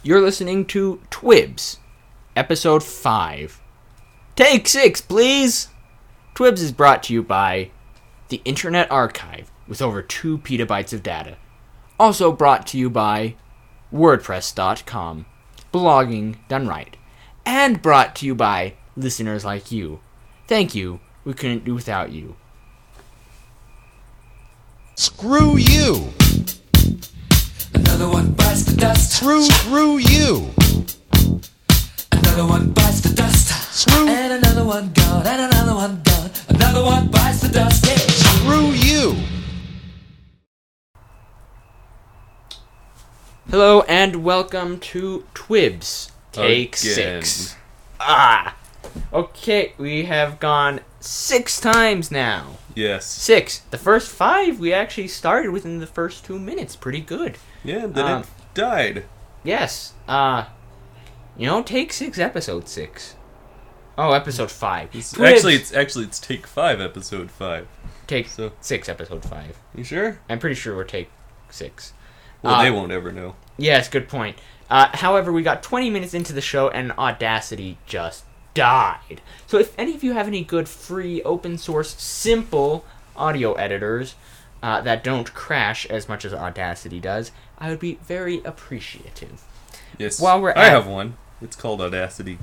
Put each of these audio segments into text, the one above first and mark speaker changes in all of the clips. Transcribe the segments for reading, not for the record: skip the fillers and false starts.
Speaker 1: You're listening to Twibs, Episode 5. Take 6, please! Twibs is brought to you by the Internet Archive, with over 2 petabytes of data. Also brought to you by WordPress.com, blogging done right. And brought to you by listeners like you. Thank you, we couldn't do without you.
Speaker 2: Screw you!
Speaker 3: Another one bites the dust.
Speaker 2: Screw you!
Speaker 3: Another one bites the dust.
Speaker 2: Screw
Speaker 3: And another one gone. And another one gone. Another one bites the dust. Yeah.
Speaker 2: Screw you!
Speaker 1: Hello and welcome to Twibs, Take
Speaker 4: Again.
Speaker 1: 6. Okay, we have gone 6 times now.
Speaker 4: Yes.
Speaker 1: 6. The first 5 we actually started within the first 2 minutes. Pretty good.
Speaker 4: Yeah, then it died.
Speaker 1: Yes. Take 6, episode 6. Oh, episode 5.
Speaker 4: Actually, it's take 5, episode 5.
Speaker 1: Take
Speaker 4: so-
Speaker 1: 6, episode 5.
Speaker 4: You sure?
Speaker 1: I'm pretty sure we're take 6.
Speaker 4: Well, they won't ever know.
Speaker 1: Yes, good point. However, we got 20 minutes into the show and Audacity just died. So if any of you have any good free, open source, simple audio editors that don't crash as much as Audacity does, I would be very appreciative.
Speaker 4: Yes.
Speaker 1: While we're
Speaker 4: I
Speaker 1: at-
Speaker 4: have one. It's called Audacity.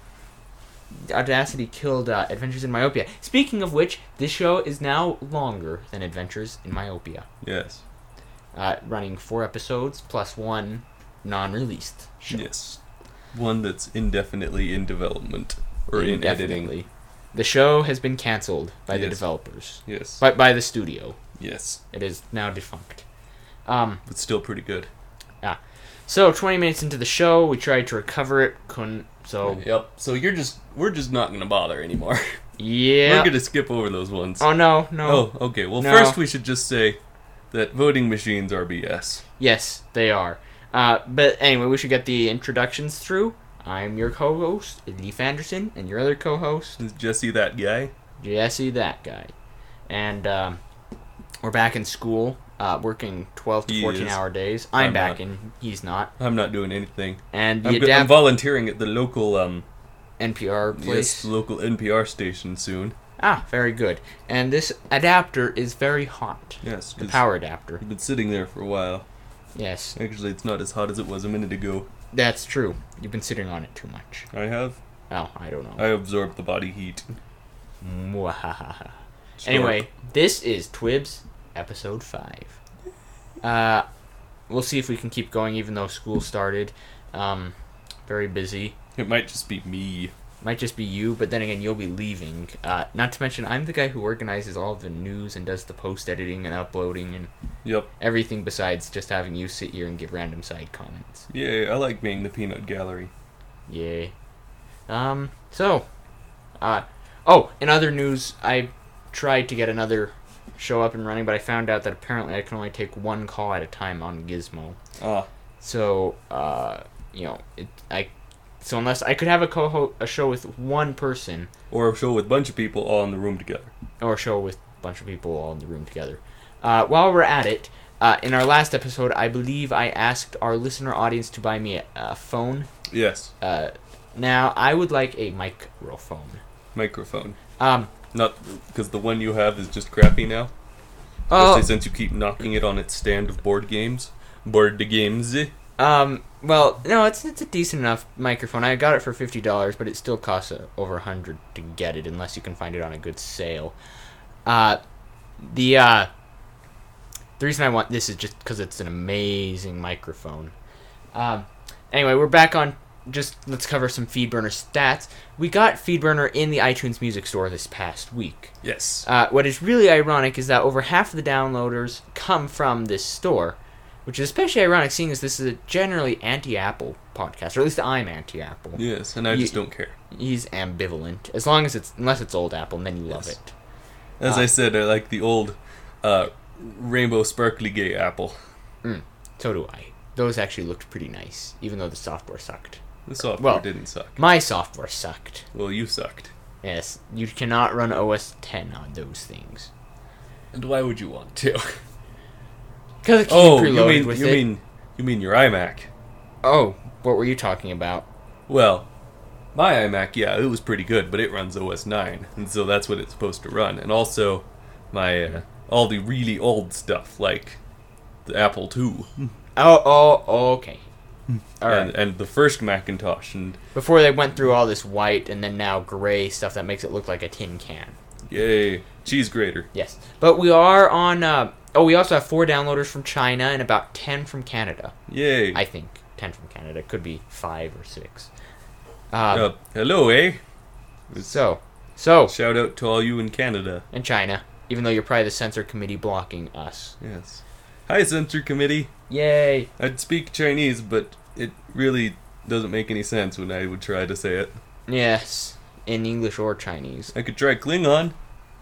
Speaker 1: Audacity killed Adventures in Myopia. Speaking of which, this show is now longer than Adventures in Myopia.
Speaker 4: Yes.
Speaker 1: Running 4 episodes plus 1 non-released show.
Speaker 4: Yes. One that's indefinitely in development. Or in editing.
Speaker 1: Indefinitely. The show has been cancelled by the
Speaker 4: Yes.
Speaker 1: developers.
Speaker 4: Yes.
Speaker 1: By the studio.
Speaker 4: Yes.
Speaker 1: It is now defunct.
Speaker 4: But still pretty good.
Speaker 1: So 20 minutes into the show, we tried to recover it, couldn't. So
Speaker 4: Yep. So we're just not gonna bother anymore.
Speaker 1: yeah.
Speaker 4: We're gonna skip over those ones.
Speaker 1: Oh no.
Speaker 4: Oh, okay. Well,
Speaker 1: No.
Speaker 4: first we should just say that voting machines are BS.
Speaker 1: Yes, they are. But anyway, we should get the introductions through. I'm your co-host, Leif Anderson, and your other co-host,
Speaker 4: Is Jesse that guy?
Speaker 1: Jesse, that guy. And we're back in school, working 12 to
Speaker 4: He
Speaker 1: 14-hour
Speaker 4: is.
Speaker 1: days. I'm
Speaker 4: I'm
Speaker 1: back,
Speaker 4: not.
Speaker 1: and he's not.
Speaker 4: I'm not doing anything.
Speaker 1: And
Speaker 4: I'm
Speaker 1: the
Speaker 4: volunteering at the local
Speaker 1: NPR place.
Speaker 4: yes, local NPR station soon.
Speaker 1: Very good. And this adapter is very hot.
Speaker 4: Yes,
Speaker 1: The
Speaker 4: 'cause
Speaker 1: power adapter.
Speaker 4: I've been sitting there for a while.
Speaker 1: Yes,
Speaker 4: Actually, it's not as hot as it was a minute ago.
Speaker 1: that's true. You've been sitting on it too much.
Speaker 4: I have.
Speaker 1: Oh, I don't know.
Speaker 4: I absorb the body heat.
Speaker 1: Mwahaha.
Speaker 4: Sure.
Speaker 1: Anyway, this is Twibs, episode 5. We'll see if we can keep going even though school started. Very busy.
Speaker 4: It might just be me.
Speaker 1: Might just be you, but then again, you'll be leaving. Not to mention, I'm the guy who organizes all the news and does the post-editing and uploading and
Speaker 4: Yep.
Speaker 1: everything besides just having you sit here and give random side comments.
Speaker 4: Yeah, I like being the peanut gallery.
Speaker 1: Yay. In other news, I tried to get another show up and running, but I found out that apparently I can only take 1 call at a time on Gizmo.
Speaker 4: Ah,
Speaker 1: So, so unless I could have a show with 1 person,
Speaker 4: or a show with a bunch of people all in the room together.
Speaker 1: or a show with a bunch of people all in the room together. While we're at it, in our last episode, I believe I asked our listener audience to buy me a phone.
Speaker 4: Yes,
Speaker 1: Now, I would like a microphone.
Speaker 4: microphone.
Speaker 1: Um,
Speaker 4: Not because the one you have is just crappy now.
Speaker 1: oh,
Speaker 4: Especially since you keep knocking it on its stand of board games.
Speaker 1: well, no, it's a decent enough microphone. I got it for $50, but it still costs over $100 to get it, unless you can find it on a good sale. The reason I want this is just because it's an amazing microphone. Anyway, we're back on. Let's cover some FeedBurner stats. We got FeedBurner in the iTunes Music Store this past week.
Speaker 4: Yes.
Speaker 1: What is really ironic is that over half of the downloaders come from this store, which is especially ironic seeing as this is a generally anti-Apple podcast, or at least I'm anti-Apple.
Speaker 4: Yes, and I just don't care.
Speaker 1: He's ambivalent, unless it's old Apple, and then you love
Speaker 4: Yes.
Speaker 1: it.
Speaker 4: As I said, I like the old rainbow sparkly gay apple.
Speaker 1: So do I. Those actually looked pretty nice, even though the software sucked.
Speaker 4: The software
Speaker 1: Well-
Speaker 4: didn't suck.
Speaker 1: My software sucked.
Speaker 4: Well, you sucked.
Speaker 1: Yes, you cannot run OS 10 on those things.
Speaker 4: And why would you want to?
Speaker 1: Because it
Speaker 4: Oh,
Speaker 1: preloaded with it.
Speaker 4: you mean your iMac?
Speaker 1: Oh, What were you talking about?
Speaker 4: Well, my iMac, yeah, it was pretty good, but it runs OS 9, and so that's what it's supposed to run. And also, my all the really old stuff, like the Apple II,
Speaker 1: Okay. All right.
Speaker 4: and the first Macintosh, and
Speaker 1: Before they went through all this white and then now gray stuff that makes it look like a tin can.
Speaker 4: yay, cheese grater.
Speaker 1: Yes. But we are on... we also have 4 downloaders from China and about 10 from Canada.
Speaker 4: Yay.
Speaker 1: I think 10 from Canada. Could be 5 or 6.
Speaker 4: Hello, eh?
Speaker 1: So,
Speaker 4: Shout out to all you in Canada.
Speaker 1: and China, even though you're probably the censor committee blocking us.
Speaker 4: Yes. Hi, Censor Committee.
Speaker 1: Yay!
Speaker 4: I'd speak Chinese, but it really doesn't make any sense when I would try to say it.
Speaker 1: Yes, in English or Chinese.
Speaker 4: I could try Klingon.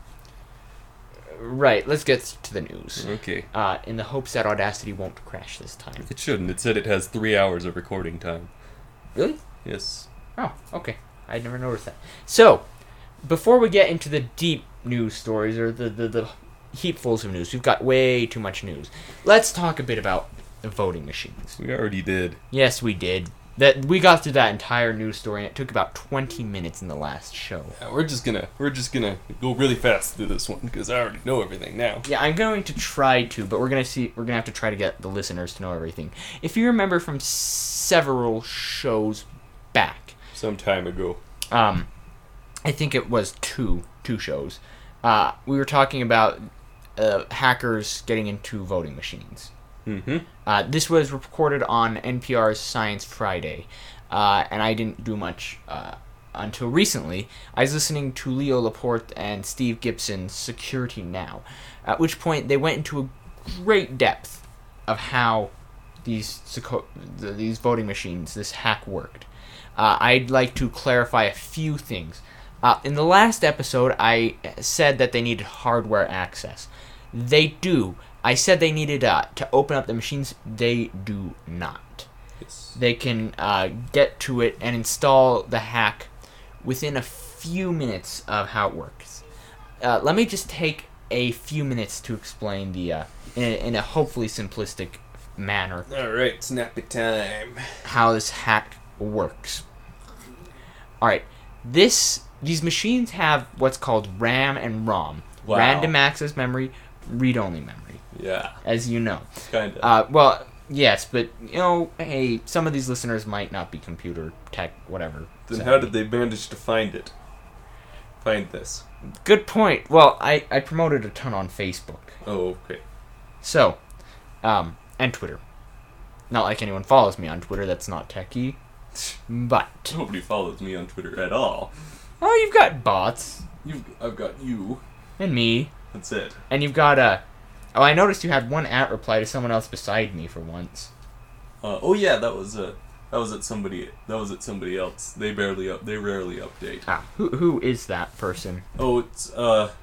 Speaker 1: Right, let's get to the news.
Speaker 4: Okay.
Speaker 1: In the hopes that Audacity won't crash this time.
Speaker 4: It shouldn't. It said it has 3 hours of recording time.
Speaker 1: Really?
Speaker 4: Yes.
Speaker 1: Oh, okay. I never noticed that. So, before we get into the deep news stories, or the heapfuls of news, we've got way too much news. Let's talk a bit about the voting machines.
Speaker 4: We already did.
Speaker 1: Yes, we did. We got through that entire news story, and it took about 20 minutes in the last show.
Speaker 4: Yeah, we're just gonna go really fast through this one because I already know everything now.
Speaker 1: Yeah, I'm going to try to, but we're gonna have to try to get the listeners to know everything. If you remember from several shows back,
Speaker 4: Some time ago.
Speaker 1: I think it was two shows. We were talking about hackers getting into voting machines.
Speaker 4: Mm-hmm.
Speaker 1: This was recorded on NPR's Science Friday, and I didn't do much until recently. I was listening to Leo Laporte and Steve Gibson's Security Now, at which point they went into a great depth of how these voting machines, this hack worked. I'd like to clarify a few things. In the last episode, I said that they needed hardware access. They do. I said they needed to open up the machines. They do not.
Speaker 4: Yes.
Speaker 1: They can get to it and install the hack within a few minutes of how it works. Let me just take a few minutes to explain in a hopefully simplistic manner
Speaker 4: Alright, snappy time.
Speaker 1: how this hack works. Alright, these machines have what's called RAM and ROM.
Speaker 4: Wow.
Speaker 1: Random access memory, read-only memory,
Speaker 4: Yeah,
Speaker 1: as you know.
Speaker 4: kinda.
Speaker 1: Well, yes, but, hey, some of these listeners might not be computer tech, whatever.
Speaker 4: Then how did they manage to find it? Find this.
Speaker 1: Good point. Well, I promoted a ton on Facebook.
Speaker 4: Oh, okay.
Speaker 1: So, and Twitter. Not like anyone follows me on Twitter, that's not techie. But,
Speaker 4: Nobody follows me on Twitter at all.
Speaker 1: oh, you've got bots.
Speaker 4: I've got you.
Speaker 1: And me.
Speaker 4: That's it.
Speaker 1: And you've got oh, I noticed you had one @ reply to someone else beside me for once.
Speaker 4: Oh yeah, that was at somebody else. They rarely update.
Speaker 1: Who is that person?
Speaker 4: Oh, it's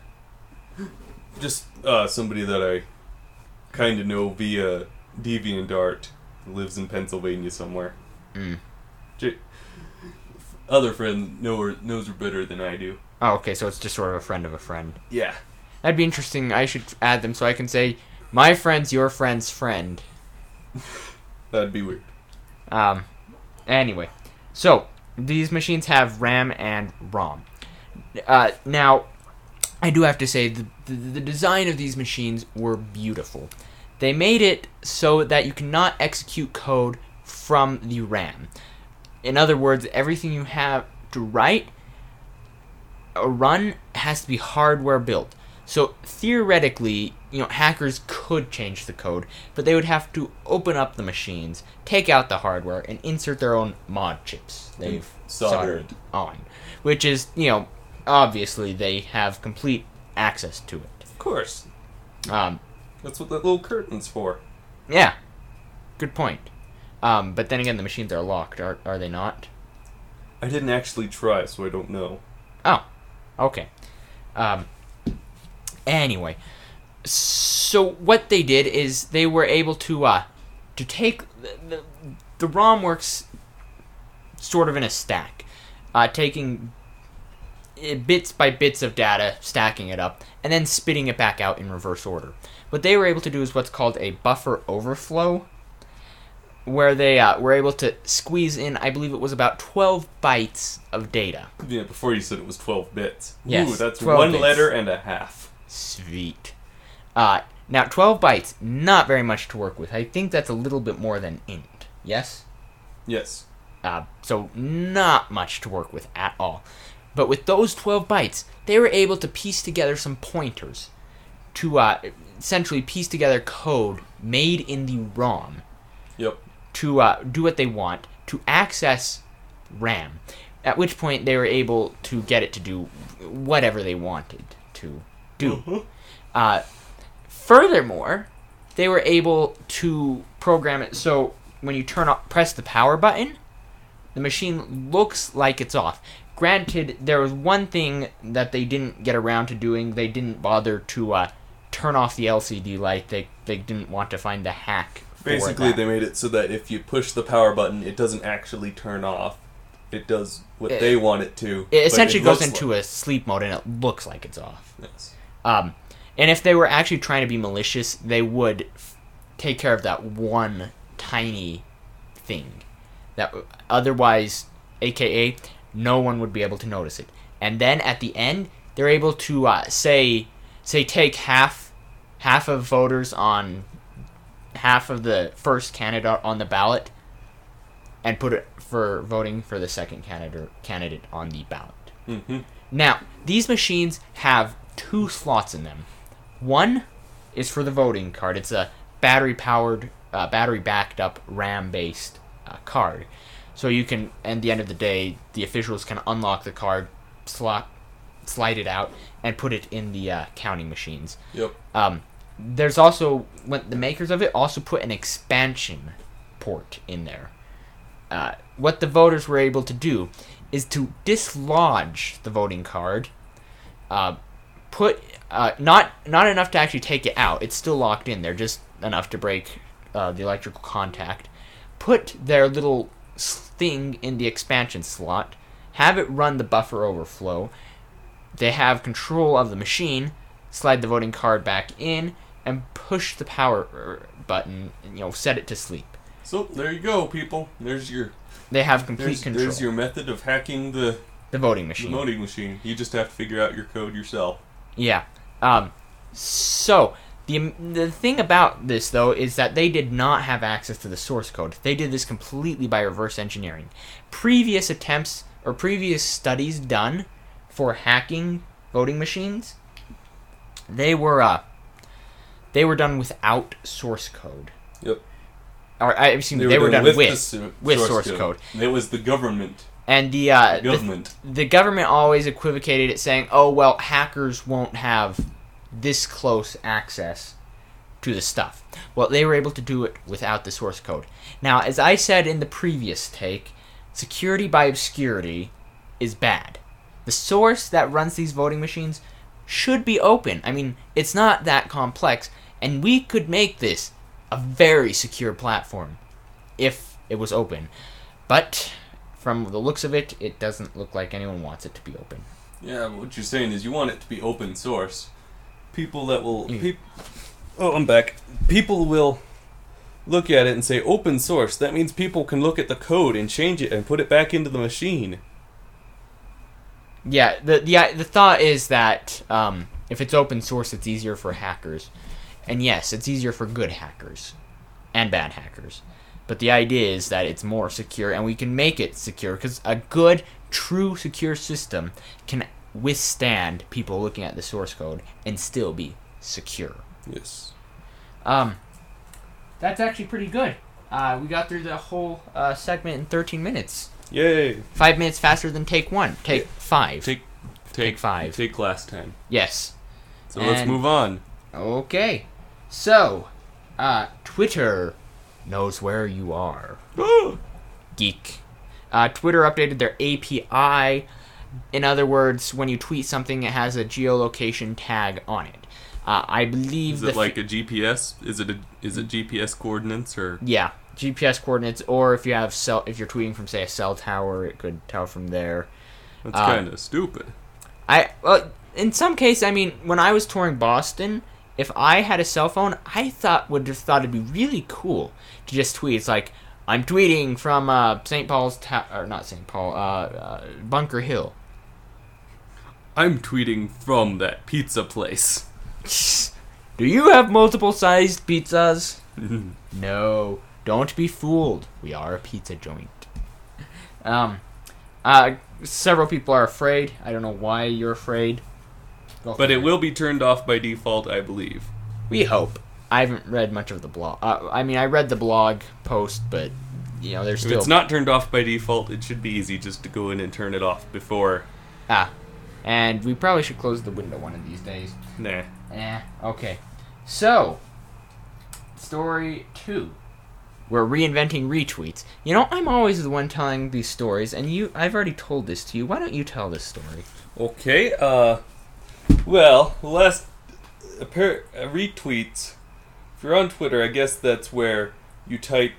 Speaker 4: just somebody that I kind of know via DeviantArt. Lives in Pennsylvania somewhere. Other friend knows her better than I do.
Speaker 1: Oh, okay, so it's just sort of a friend of a friend.
Speaker 4: Yeah.
Speaker 1: That'd be interesting. I should add them so I can say, my friend's your friend's friend.
Speaker 4: That'd be weird.
Speaker 1: Anyway. So, these machines have RAM and ROM. Now, I do have to say, the design of these machines were beautiful. They made it so that you cannot execute code from the RAM. In other words, everything you have to write or run has to be hardware built. So theoretically, hackers could change the code, but they would have to open up the machines, take out the hardware, and insert their own mod chips they've soldered on. Which is, obviously they have complete access to it.
Speaker 4: Of course.
Speaker 1: That's
Speaker 4: what that little curtain's for.
Speaker 1: Yeah. Good point. But then again, the machines are locked, are they not?
Speaker 4: I didn't actually try, so I don't know.
Speaker 1: Oh. Okay. Anyway. So what they did is they were able to take... The ROM works sort of in a stack. Taking bits by bits of data, stacking it up, and then spitting it back out in reverse order. What they were able to do is what's called a buffer overflow. where they were able to squeeze in, I believe it was about 12 bytes of data.
Speaker 4: Yeah, before you said it was 12 bits.
Speaker 1: Yes,
Speaker 4: Ooh, that's
Speaker 1: 12
Speaker 4: one
Speaker 1: bits.
Speaker 4: letter and a half.
Speaker 1: Sweet. Now, 12 bytes, not very much to work with. I think that's a little bit more than int. Yes?
Speaker 4: Yes.
Speaker 1: So not much to work with at all. But with those 12 bytes, they were able to piece together some pointers to essentially piece together code made in the ROM
Speaker 4: Yep.
Speaker 1: to do what they want, to access RAM, at which point they were able to get it to do whatever they wanted to do. Furthermore, they were able to program it so when you press the power button, the machine looks like it's off. Granted, there was one thing that they didn't get around to doing. They didn't bother to turn off the LCD light. They didn't want to find a hack for
Speaker 4: Basically,
Speaker 1: that.
Speaker 4: they made it so that if you push the power button, it doesn't actually turn off. It does what they want it to.
Speaker 1: It essentially goes
Speaker 4: looks
Speaker 1: into a sleep mode, and it looks like it's off.
Speaker 4: Yes.
Speaker 1: And if they were actually trying to be malicious, they would take care of that one tiny thing. That otherwise, aka, no one would be able to notice it. And then at the end, they're able to say take half of voters on half of the first candidate on the ballot, and put it for voting for the second candidate on the ballot.
Speaker 4: Mm-hmm.
Speaker 1: Now, these machines have 2 slots in them. One is for the voting card. It's a battery-powered, battery-backed-up, RAM-based card. So you can, at the end of the day, the officials can unlock the card, slide it out, and put it in the counting machines.
Speaker 4: Yep.
Speaker 1: There's also, the makers of it also put an expansion port in there. What the voters were able to do is to dislodge the voting card, put not enough to actually take it out. It's still locked in there, just enough to break the electrical contact. Put their little thing in the expansion slot, have it run the buffer overflow. They have control of the machine, slide the voting card back in, and push the power button, and, set it to sleep.
Speaker 4: So there you go, people. There's your
Speaker 1: They have complete control.
Speaker 4: There's your method of hacking the
Speaker 1: voting machine.
Speaker 4: voting machine. You just have to figure out your code yourself.
Speaker 1: Yeah. So the thing about this though is that they did not have access to the source code. They did this completely by reverse engineering. Previous attempts or previous studies done for hacking voting machines, they were done without source code.
Speaker 4: Yep.
Speaker 1: Or they were done with source code.
Speaker 4: It was the government.
Speaker 1: And the government always equivocated it, saying, "Oh well, hackers won't have this close access to the stuff." Well, they were able to do it without the source code. Now, as I said in the previous take, security by obscurity is bad. The source that runs these voting machines should be open. I mean, it's not that complex, and we could make this a very secure platform if it was open. But from the looks of it, it doesn't look like anyone wants it to be open.
Speaker 4: Yeah, but what you're saying is you want it to be open source. People that will... Oh, I'm back. People will look at it and say open source. That means people can look at the code and change it and put it back into the machine.
Speaker 1: Yeah, the thought is that if it's open source, it's easier for hackers. And yes, it's easier for good hackers and bad hackers. But the idea is that it's more secure, and we can make it secure, because a good, true, secure system can withstand people looking at the source code and still be secure.
Speaker 4: Yes.
Speaker 1: That's actually pretty good. We got through the whole segment in 13 minutes.
Speaker 4: Yay.
Speaker 1: 5 minutes faster than take 1. Take 5.
Speaker 4: Take
Speaker 1: 5.
Speaker 4: Take last time.
Speaker 1: Yes.
Speaker 4: So let's move on.
Speaker 1: Okay. So, Twitter knows where you are. Geek. Twitter updated their API. In other words, when you tweet something, it has a geolocation tag on it. I believe
Speaker 4: is it like a GPS? Is it GPS coordinates or?
Speaker 1: Yeah, GPS coordinates. Or if you have if you're tweeting from say a cell tower, it could tell from there.
Speaker 4: That's kind of stupid.
Speaker 1: Well, in some cases, I mean, when I was touring Boston, if I had a cell phone, would have thought it'd be really cool to just tweet. It's like, I'm tweeting from St. Paul's, or not St. Paul, Bunker Hill.
Speaker 4: I'm tweeting from that pizza place.
Speaker 1: Do you have multiple sized pizzas? No, don't be fooled. We are a pizza joint. Several people are afraid. I don't know why you're afraid.
Speaker 4: But it will be turned off by default, I believe.
Speaker 1: We hope. I haven't read much of the blog. I mean, I read the blog post, but, you know, there's
Speaker 4: If
Speaker 1: still...
Speaker 4: it's not turned off by default, it should be easy just to go in and turn it off before.
Speaker 1: And we probably should close the window one of these days.
Speaker 4: Nah.
Speaker 1: Okay. So, story 2. We're reinventing retweets. You know, I'm always the one telling these stories, and I've already told this to you. Why don't you tell this story?
Speaker 4: Okay, well, retweets. If you're on Twitter, I guess that's where you type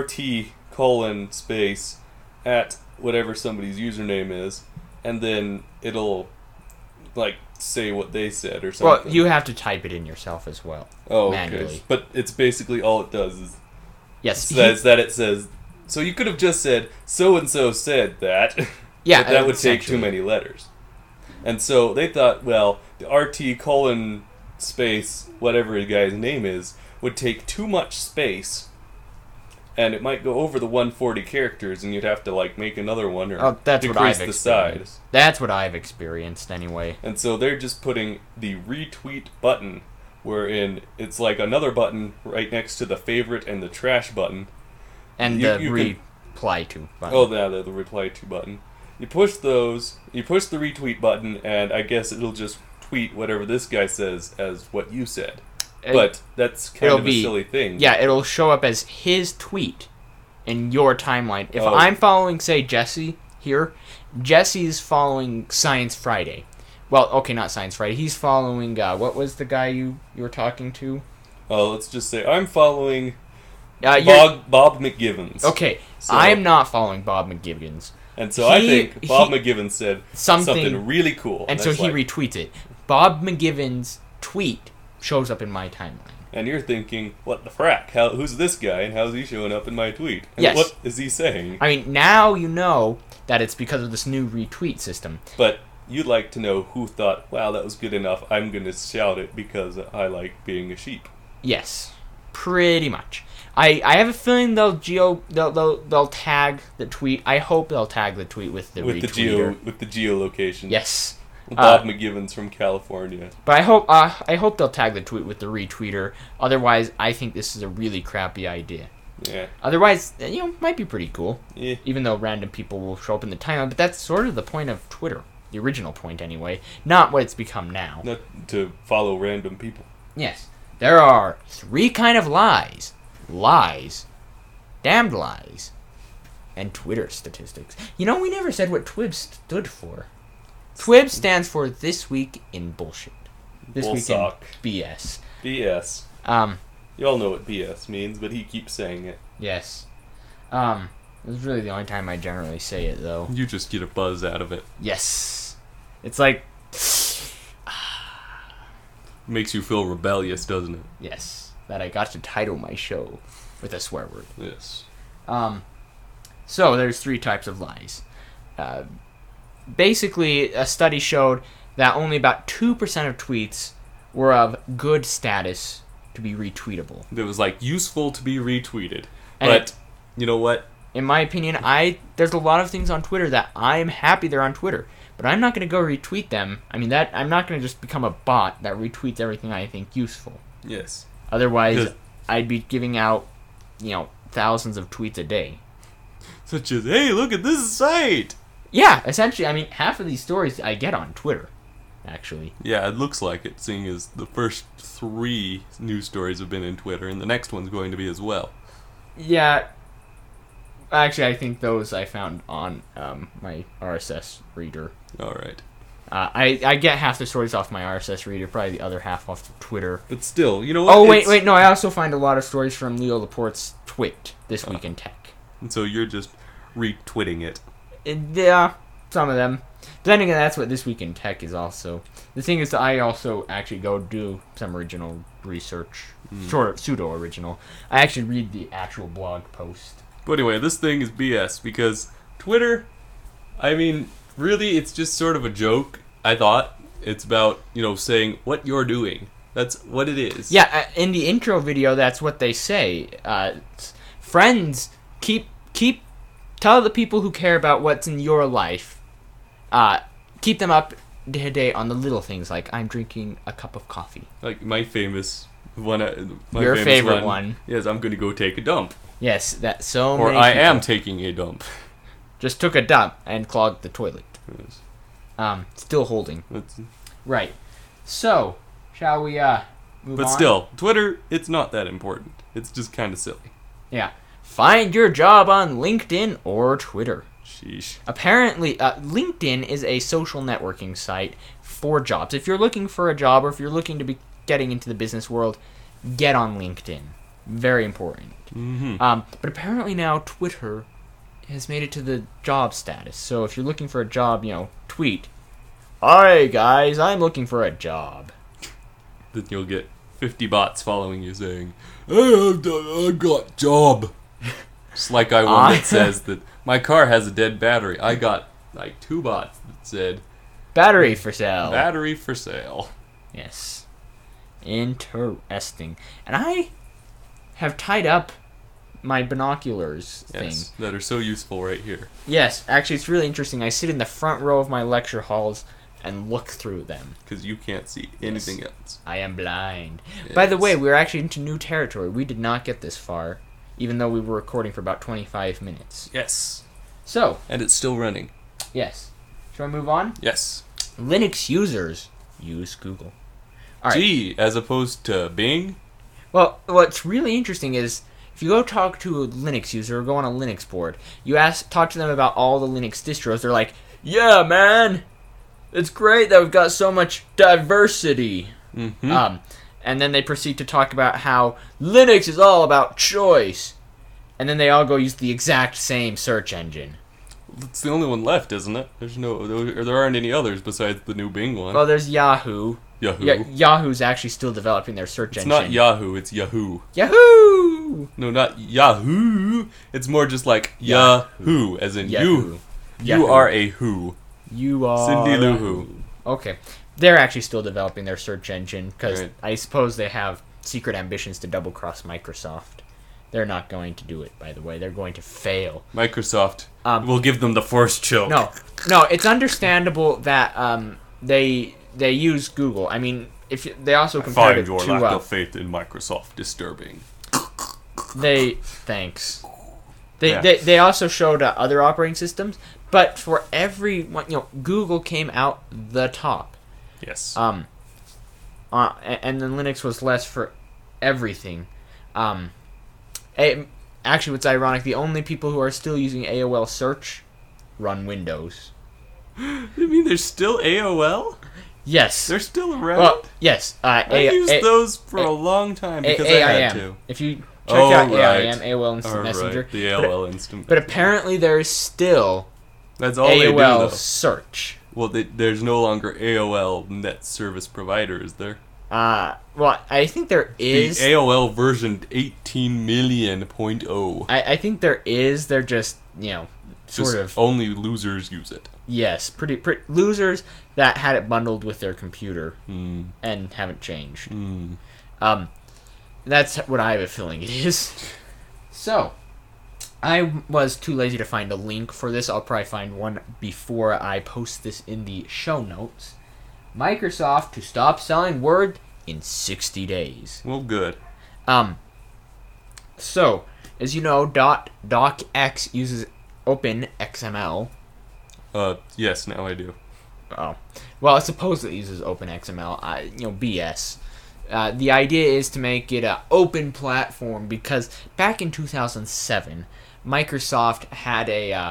Speaker 4: RT:space at whatever somebody's username is, and then it'll, like, say what they said or something.
Speaker 1: Well, you have to type it in yourself as well.
Speaker 4: Oh,
Speaker 1: manually.
Speaker 4: okay. But it's basically all it does is
Speaker 1: Yes.
Speaker 4: it says. So you could have just said so and so said that.
Speaker 1: Yeah,
Speaker 4: but that would take
Speaker 1: essentially.
Speaker 4: too many letters. And so they thought, well, the RT:space whatever the guy's name is would take too much space, and it might go over the 140 characters, and you'd have to like make another one or
Speaker 1: that's what
Speaker 4: decrease
Speaker 1: I've
Speaker 4: the size.
Speaker 1: That's what I've experienced anyway.
Speaker 4: And so they're just putting the retweet button, wherein it's like another button right next to the favorite and the trash button.
Speaker 1: And
Speaker 4: You
Speaker 1: the
Speaker 4: can-
Speaker 1: reply to button.
Speaker 4: Oh, yeah, the reply to button. You push those, you push the retweet button, and I guess it'll just tweet whatever this guy says as what you said. But that's kind
Speaker 1: it'll
Speaker 4: of a
Speaker 1: be-
Speaker 4: silly thing.
Speaker 1: Yeah, it'll show up as his tweet in your timeline. If
Speaker 4: Oh.
Speaker 1: I'm following, say, Jesse here, Jesse's following Science Friday. Well, okay, not Science Friday. He's following, what was the guy you were talking to?
Speaker 4: Let's just say I'm following
Speaker 1: You're-
Speaker 4: Bob McGivens.
Speaker 1: Okay,
Speaker 4: So-
Speaker 1: I'm not following Bob McGivens.
Speaker 4: And so I
Speaker 1: He-
Speaker 4: think Bob McGivens said
Speaker 1: something
Speaker 4: really cool.
Speaker 1: And so
Speaker 4: that's
Speaker 1: he
Speaker 4: like-
Speaker 1: retweets it. Bob McGivens' tweet shows up in my timeline.
Speaker 4: And you're thinking, what the frack? Who's this guy, and how's he showing up in my tweet? And
Speaker 1: Yes.
Speaker 4: what is he saying?
Speaker 1: I mean, now you know that it's because of this new retweet system.
Speaker 4: But you'd like to know who thought, wow, that was good enough. I'm going to shout it because I like being a sheep.
Speaker 1: Yes, pretty much. I have a feeling they'll tag the tweet. I hope they'll tag the tweet with the retweeter.
Speaker 4: With the geolocation.
Speaker 1: Yes.
Speaker 4: Bob McGivens from California.
Speaker 1: But I hope they'll tag the tweet with the retweeter. Otherwise, I think this is a really crappy idea.
Speaker 4: Yeah.
Speaker 1: Otherwise, might be pretty cool.
Speaker 4: Yeah.
Speaker 1: Even though random people will show up in the timeline. But that's sort of the point of Twitter. The original point, anyway. Not what it's become now.
Speaker 4: Not to follow random people.
Speaker 1: Yes. There are 3 kind of lies. Lies. Damned lies. And Twitter statistics. You know, we never said what TWIB stood for. TWIB stands for This Week in Bullshit. This Week in
Speaker 4: Bullsock.
Speaker 1: BS.
Speaker 4: BS. You all know what BS means, but he keeps saying it.
Speaker 1: Yes. This is really the only time I generally say it, though.
Speaker 4: You just get a buzz out of it.
Speaker 1: Yes. It's like...
Speaker 4: Makes you feel rebellious, doesn't it?
Speaker 1: Yes. That I got to title my show with a swear word.
Speaker 4: Yes.
Speaker 1: So there's 3 types of lies. Basically, a study showed that only about 2% of tweets were of good status to be retweetable.
Speaker 4: It was like useful to be retweeted.
Speaker 1: And
Speaker 4: but you know what?
Speaker 1: In my opinion, there's a lot of things on Twitter that I'm happy they're on Twitter, but I'm not going to go retweet them. I mean, I'm not going to just become a bot that retweets everything I think useful.
Speaker 4: Yes.
Speaker 1: Otherwise, I'd be giving out, thousands of tweets a day.
Speaker 4: Such as, hey, look at this site!
Speaker 1: Yeah, essentially, I mean, half of these stories I get on Twitter, actually.
Speaker 4: Yeah, it looks like it, seeing as the first 3 news stories have been in Twitter, and the next one's going to be as well.
Speaker 1: Yeah, actually, I think those I found on my RSS reader.
Speaker 4: Alright.
Speaker 1: I get half the stories off my RSS reader, probably the other half off Twitter.
Speaker 4: But still, you know what?
Speaker 1: Oh, wait, no, I also find a lot of stories from Leo Laporte's Twit, This Week in Tech.
Speaker 4: And so you're just retweeting it.
Speaker 1: Yeah, some of them. Then again, that's what This Week in Tech is also. The thing is that I also actually go do some original research, sort of pseudo-original. I actually read the actual blog post
Speaker 4: But anyway, this thing is BS because Twitter, I mean, really, it's just sort of a joke, I thought. It's about, saying what you're doing. That's what it is.
Speaker 1: Yeah, in the intro video, that's what they say. Friends, tell the people who care about what's in your life. Keep them up to date on the little things, like I'm drinking a cup of coffee.
Speaker 4: Like my famous one.
Speaker 1: Your favorite one.
Speaker 4: Yes, I'm going to go take a dump.
Speaker 1: Yes, that so
Speaker 4: Or
Speaker 1: many
Speaker 4: I
Speaker 1: people
Speaker 4: am taking a dump.
Speaker 1: just took a dump and clogged the toilet.
Speaker 4: Yes.
Speaker 1: Still holding.
Speaker 4: That's-
Speaker 1: Right. So, shall we move on?
Speaker 4: But still, Twitter, it's not that important. It's just kind of silly.
Speaker 1: Yeah. Find your job on LinkedIn or Twitter.
Speaker 4: Sheesh.
Speaker 1: Apparently, LinkedIn is a social networking site for jobs. If you're looking for a job or if you're looking to be getting into the business world, get on LinkedIn. Very important.
Speaker 4: Mm-hmm.
Speaker 1: But apparently now Twitter has made it to the job status. So if you're looking for a job, tweet, "Hi guys, I'm looking for a job."
Speaker 4: Then you'll get 50 bots following you saying, "Hey, I've got job." Just like one that says that my car has a dead battery. I got like 2 bots that said,
Speaker 1: Battery for sale.
Speaker 4: "Battery for sale."
Speaker 1: Yes. Interesting. And I have tied up my binoculars
Speaker 4: Yes,
Speaker 1: thing.
Speaker 4: that are so useful right here.
Speaker 1: Yes, actually it's really interesting. I sit in the front row of my lecture halls and look through them.
Speaker 4: Because you can't see anything else.
Speaker 1: I am blind. By the
Speaker 4: Yes.
Speaker 1: way, we're actually into new territory. We did not get this far, even though we were recording for about 25 minutes.
Speaker 4: Yes.
Speaker 1: So,
Speaker 4: And it's still running.
Speaker 1: yes. Shall we move on?
Speaker 4: Yes.
Speaker 1: Linux users use Google. All right.
Speaker 4: G as opposed to Bing.
Speaker 1: Well, what's really interesting is if you go talk to a Linux user or go on a Linux board, talk to them about all the Linux distros, they're like, "Yeah, man, it's great that we've got so much diversity."
Speaker 4: Mm-hmm.
Speaker 1: And then they proceed to talk about how Linux is all about choice. And then they all go use the exact same search engine.
Speaker 4: It's the only one left, isn't it? There aren't any others besides the new Bing one.
Speaker 1: Well, there's Yahoo.
Speaker 4: Yahoo.
Speaker 1: Yahoo's actually still developing their search
Speaker 4: It's
Speaker 1: engine.
Speaker 4: not Yahoo, it's Yahoo.
Speaker 1: Yahoo!
Speaker 4: No, not Yahoo. It's more just like Yahoo, as in
Speaker 1: Yahoo.
Speaker 4: you are a who.
Speaker 1: You are
Speaker 4: Cindy Lou Who.
Speaker 1: Okay. They're actually still developing their search engine because
Speaker 4: Right.
Speaker 1: I suppose they have secret ambitions to double-cross Microsoft. They're not going to do it, by the way. They're going to fail.
Speaker 4: Microsoft will give them the force choke.
Speaker 1: No, it's understandable that they use Google. I mean, if they also compared it to
Speaker 4: faith in Microsoft disturbing.
Speaker 1: thanks.
Speaker 4: Yeah.
Speaker 1: They also showed other operating systems, but for every one, Google came out the top.
Speaker 4: Yes.
Speaker 1: And then Linux was less for everything. Actually, what's ironic, the only people who are still using AOL Search run Windows.
Speaker 4: You mean there's still AOL?
Speaker 1: Yes.
Speaker 4: They're still around?
Speaker 1: Well, yes.
Speaker 4: I used those for a long time because I had to.
Speaker 1: If you check out
Speaker 4: right.
Speaker 1: AIM, AOL Instant Messenger.
Speaker 4: Right. The AOL Instant
Speaker 1: But
Speaker 4: Messenger.
Speaker 1: apparently there's still
Speaker 4: That's all they do,
Speaker 1: AOL
Speaker 4: though.
Speaker 1: Search.
Speaker 4: Well, there's no longer AOL Net Service Provider, is there?
Speaker 1: Well, I think there is.
Speaker 4: The AOL version 18 million.0.
Speaker 1: I think there is. They're just, sort of.
Speaker 4: Only losers use it.
Speaker 1: Yes, pretty losers that had it bundled with their computer
Speaker 4: Mm.
Speaker 1: and haven't changed.
Speaker 4: Mm.
Speaker 1: That's what I have a feeling it is. So, I was too lazy to find a link for this. I'll probably find one before I post this in the show notes. Microsoft to stop selling Word in 60 days.
Speaker 4: Well, good.
Speaker 1: So, as you know, DocX uses OpenXML.
Speaker 4: Yes, now I do.
Speaker 1: Oh. Well, it supposedly uses OpenXML. BS. The idea is to make it an open platform because back in 2007, Microsoft had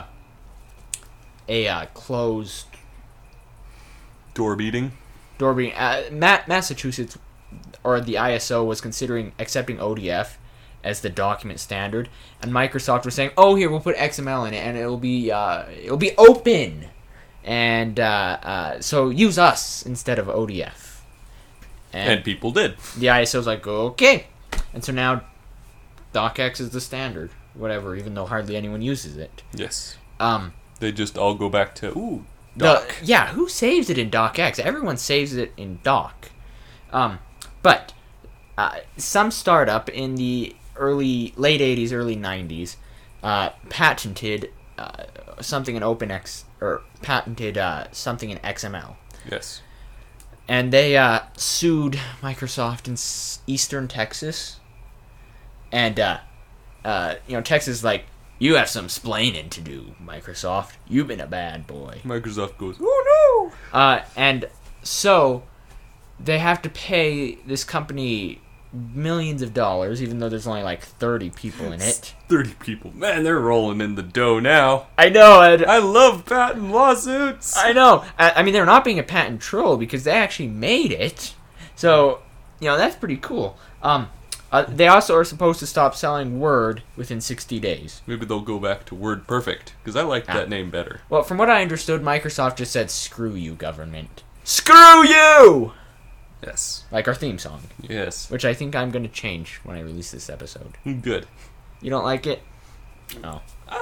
Speaker 1: a closed
Speaker 4: Door beating?
Speaker 1: door being Massachusetts, or the ISO, was considering accepting ODF as the document standard, and Microsoft was saying, "Oh, here, we'll put XML in it, and it'll be open, and so use us instead of ODF."
Speaker 4: And people did.
Speaker 1: The ISO's like, "Okay," and so now DocX is the standard. whatever, even though hardly anyone uses it.
Speaker 4: Yes.
Speaker 1: Um,
Speaker 4: They just all go back to Doc.
Speaker 1: who saves it in DocX? Everyone saves it in Doc. But some startup in the late 80s, early 90s patented something in OpenX, or patented something in XML.
Speaker 4: Yes.
Speaker 1: And they sued Microsoft in Eastern Texas. And, Texas is like, you have some splaining to do, Microsoft. You've been a bad boy.
Speaker 4: Microsoft goes, oh no!
Speaker 1: And so they have to pay this company millions of dollars, even though there's only like 30 people in it.
Speaker 4: 30 people. Man, they're rolling in the dough now.
Speaker 1: I know.
Speaker 4: I love patent lawsuits.
Speaker 1: I know. I mean, they're not being a patent troll because they actually made it. So, that's pretty cool. They also are supposed to stop selling Word within 60 days.
Speaker 4: Maybe they'll go back to WordPerfect, because I like that name better.
Speaker 1: Well, from what I understood, Microsoft just said, screw you, government. Screw you!
Speaker 4: Yes.
Speaker 1: Like our theme song.
Speaker 4: Yes.
Speaker 1: Which I think I'm going to change when I release this episode.
Speaker 4: Good.
Speaker 1: You don't like it? No.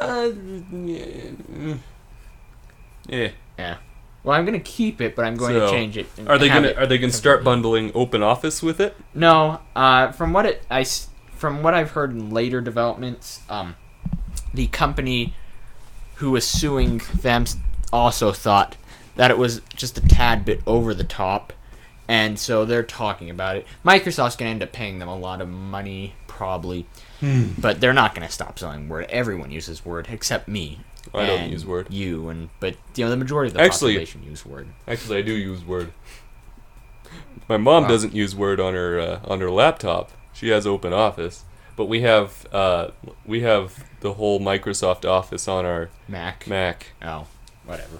Speaker 4: Yeah.
Speaker 1: Yeah. Well, I'm going to keep it, but I'm going to change it.
Speaker 4: Are they going to start bundling OpenOffice with it?
Speaker 1: No. From what I've heard in later developments, the company who was suing them also thought that it was just a tad bit over the top, and so they're talking about it. Microsoft's going to end up paying them a lot of money, probably, but they're not going to stop selling Word. Everyone uses Word except me.
Speaker 4: I don't use Word.
Speaker 1: But the majority of the population use Word.
Speaker 4: Actually, I do use Word. My mom doesn't use Word on her laptop. She has OpenOffice, but we have the whole Microsoft Office on our
Speaker 1: Mac.
Speaker 4: Oh,
Speaker 1: whatever.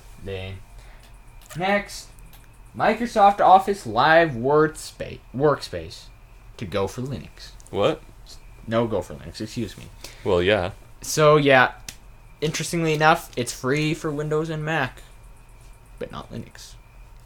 Speaker 1: Next, Microsoft Office Live Workspace to go for Linux.
Speaker 4: What?
Speaker 1: No go for Linux. Excuse me.
Speaker 4: Well, yeah.
Speaker 1: So yeah. Interestingly enough, it's free for Windows and Mac, but not Linux.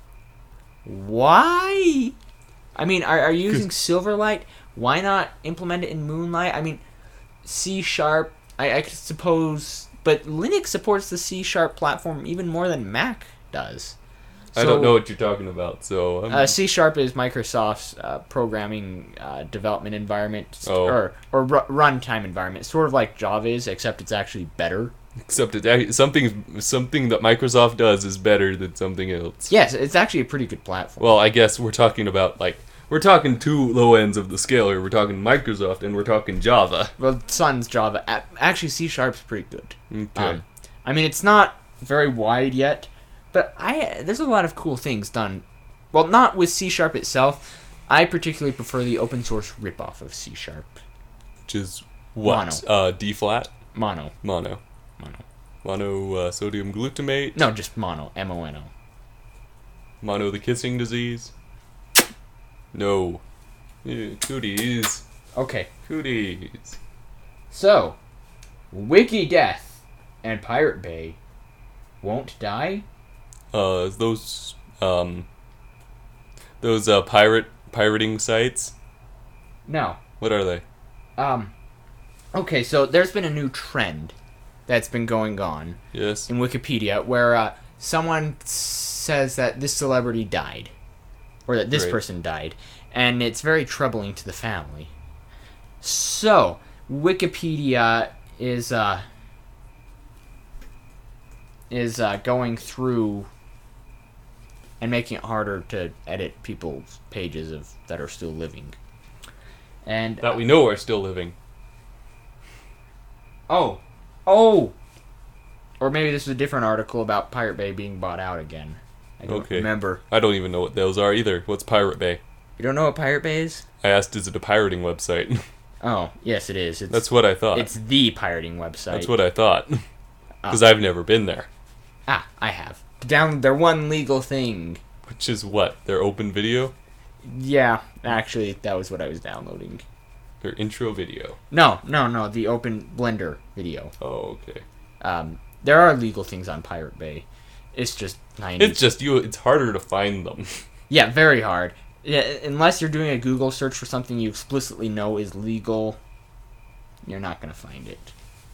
Speaker 1: Why? I mean, are you using Silverlight? Why not implement it in Moonlight? I mean, C#, I suppose, but Linux supports the C# platform even more than Mac does.
Speaker 4: I don't know what you're talking about, so...
Speaker 1: C# is Microsoft's programming development environment, or runtime environment, sort of like Java is, except it's actually better.
Speaker 4: Except something that Microsoft does is better than something else.
Speaker 1: Yes, it's actually a pretty good platform.
Speaker 4: Well, I guess we're talking about, we're talking two low ends of the scale here. We're talking Microsoft and we're talking Java.
Speaker 1: Well, Sun's Java. Actually, C# is pretty good.
Speaker 4: Okay.
Speaker 1: I mean, it's not very wide yet, but there's a lot of cool things done. Well, not with C# itself. I particularly prefer the open source ripoff of C#.
Speaker 4: Which is what?
Speaker 1: Mono.
Speaker 4: D flat?
Speaker 1: Mono.
Speaker 4: Mono sodium glutamate?
Speaker 1: No, just mono. MONO.
Speaker 4: Mono the kissing disease? No. Cooties.
Speaker 1: Okay.
Speaker 4: Cooties.
Speaker 1: So, Wikideath and Pirate Bay won't die?
Speaker 4: Those pirating sites?
Speaker 1: No.
Speaker 4: What are they?
Speaker 1: Okay, so there's been a new trend that's been going on
Speaker 4: Yes.
Speaker 1: in Wikipedia where someone says that this celebrity died, or that this person died, and it's very troubling to the family. So, Wikipedia is going through and making it harder to edit people's pages that are still living. And
Speaker 4: That we know are still living.
Speaker 1: Oh! Or maybe this is a different article about Pirate Bay being bought out again. I don't remember.
Speaker 4: I don't even know what those are either. What's Pirate Bay?
Speaker 1: You don't know what Pirate Bay is?
Speaker 4: I asked, is it a pirating website?
Speaker 1: Oh, yes, it is.
Speaker 4: That's what I thought.
Speaker 1: It's the pirating website.
Speaker 4: That's what I thought. Because I've never been there.
Speaker 1: I have. Download their one legal thing.
Speaker 4: Which is what? Their open video?
Speaker 1: Yeah, actually, that was what I was downloading.
Speaker 4: Their intro video?
Speaker 1: No, the open Blender video.
Speaker 4: Oh, okay.
Speaker 1: There are legal things on Pirate Bay. It's just 90s.
Speaker 4: It's harder to find them.
Speaker 1: Yeah, very hard. Yeah, unless you're doing a Google search for something you explicitly know is legal, you're not going to find it.